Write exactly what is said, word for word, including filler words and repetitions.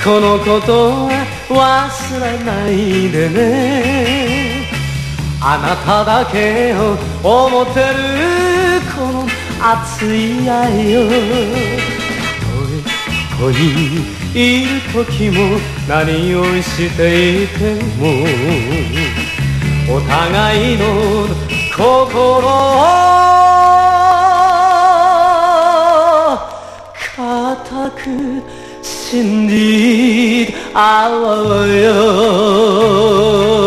このことは忘れないでね。あなただけを思ってるこの熱い愛よ。たとえここにいる時も何をしていてもお互いの心を固く信じ合おうよ。